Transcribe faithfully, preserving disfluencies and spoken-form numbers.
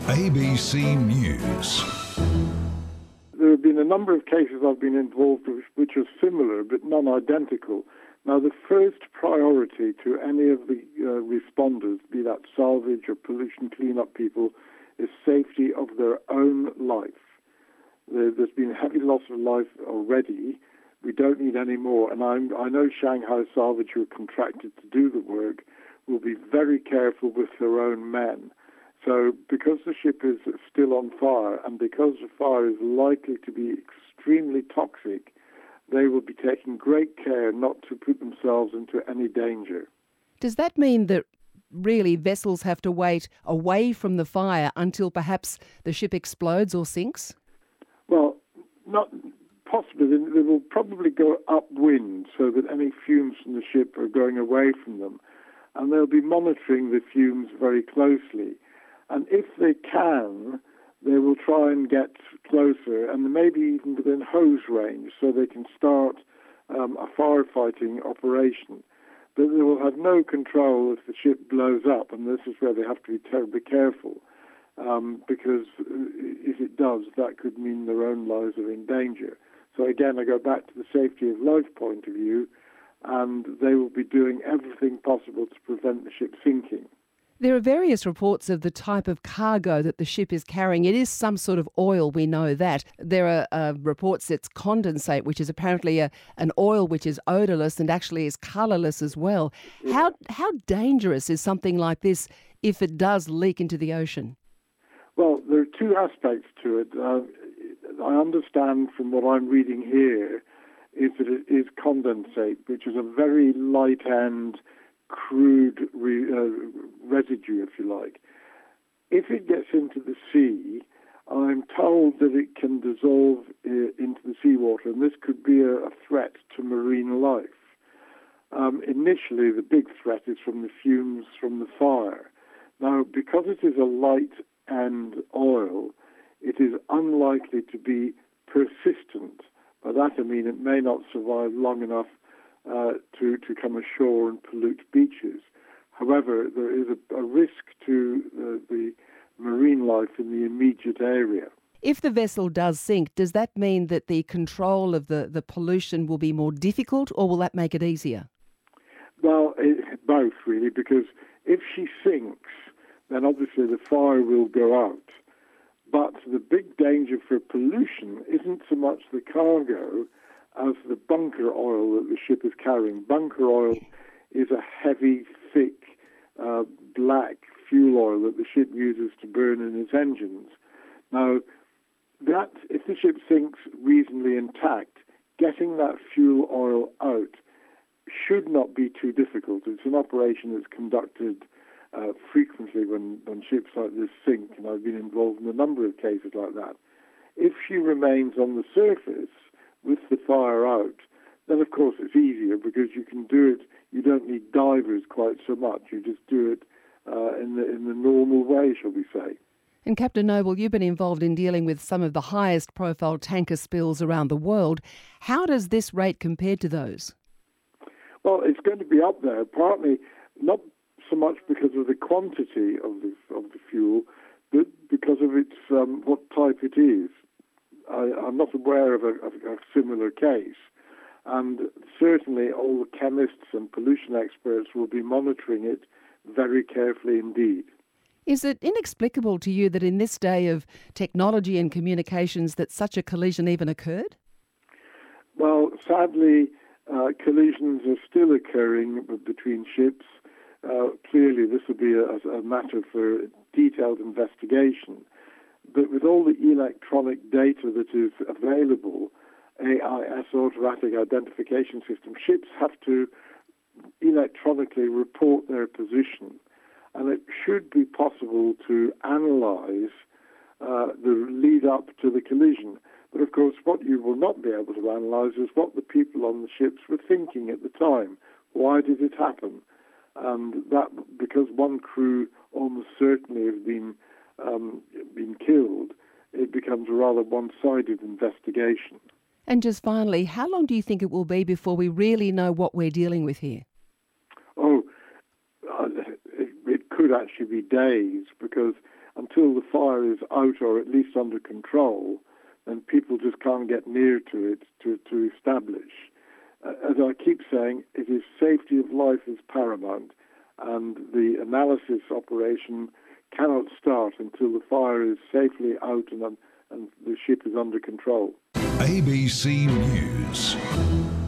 A B C News. There have been a number of cases I've been involved with which are similar but non-identical. Now, the first priority to any of the uh, responders, be that salvage or pollution cleanup people, is safety of their own life. There, there's been heavy loss of life already. We don't need any more. And I'm, I know Shanghai Salvage, who are contracted to do the work, will be very careful with their own men. So because the ship is still on fire and because the fire is likely to be extremely toxic, they will be taking great care not to put themselves into any danger. Does that mean that really vessels have to wait away from the fire until perhaps the ship explodes or sinks? Well, not possibly. They will probably go upwind so that any fumes from the ship are going away from them. And they'll be monitoring the fumes very closely. And if they can, they will try and get closer and maybe even within hose range so they can start um, a firefighting operation. But they will have no control if the ship blows up, and this is where they have to be terribly careful, um, because if it does, that could mean their own lives are in danger. So again, I go back to the safety of life point of view, and they will be doing everything possible to prevent the ship sinking. There are various reports of the type of cargo that the ship is carrying. It is some sort of oil, we know that. There are uh, reports it's condensate, which is apparently a, an oil which is odourless and actually is colourless as well. Yeah. How how dangerous is something like this if it does leak into the ocean? Well, there are two aspects to it. Uh, I understand from what I'm reading here is that it is condensate, which is a very light-end, crude re, uh, residue, if you like. If it gets into the sea, I'm told that it can dissolve uh, into the seawater, and this could be a, a threat to marine life. Um, initially, the big threat is from the fumes from the fire. Now, because it is a light-end oil, it is unlikely to be persistent. By that I mean it may not survive long enough Uh, to, to come ashore and pollute beaches. However, there is a, a risk to uh, the marine life in the immediate area. If the vessel does sink, does that mean that the control of the, the pollution will be more difficult, or will that make it easier? Well, it, both really, because if she sinks, then obviously the fire will go out. But the big danger for pollution isn't so much the cargo as the bunker oil that the ship is carrying. Bunker oil is a heavy, thick, uh, black fuel oil that the ship uses to burn in its engines. Now, that if the ship sinks reasonably intact, getting that fuel oil out should not be too difficult. It's an operation that's conducted uh, frequently when, when ships like this sink, and I've been involved in a number of cases like that. If she remains on the surface with the fire out, then of course it's easier because you can do it. You don't need divers quite so much. You just do it uh, in the in the normal way, shall we say. And Captain Noble, you've been involved in dealing with some of the highest profile tanker spills around the world. How does this rate compare to those? Well, it's going to be up there, partly not so much because of the quantity of the of the fuel, but because of its um, what type it is. I, I'm not aware of a, of a similar case, and certainly all the chemists and pollution experts will be monitoring it very carefully indeed. Is it inexplicable to you that in this day of technology and communications that such a collision even occurred? Well, sadly, uh, collisions are still occurring between ships. Uh, clearly, this will be a, a matter for detailed investigation. But with all the electronic data that is available, A I S, automatic identification system, ships have to electronically report their position. And it should be possible to analyse uh, the lead up to the collision. But of course, what you will not be able to analyse is what the people on the ships were thinking at the time. Why did it happen? And that, because one crew almost certainly have been Um, been killed, it becomes a rather one-sided investigation. And just finally, how long do you think it will be before we really know what we're dealing with here? Oh, uh, it, it could actually be days, because until the fire is out or at least under control, then people just can't get near to it to, to establish. Uh, as I keep saying, it is safety of life is paramount, and the analysis operation cannot start until the fire is safely out and, and the ship is under control. A B C News.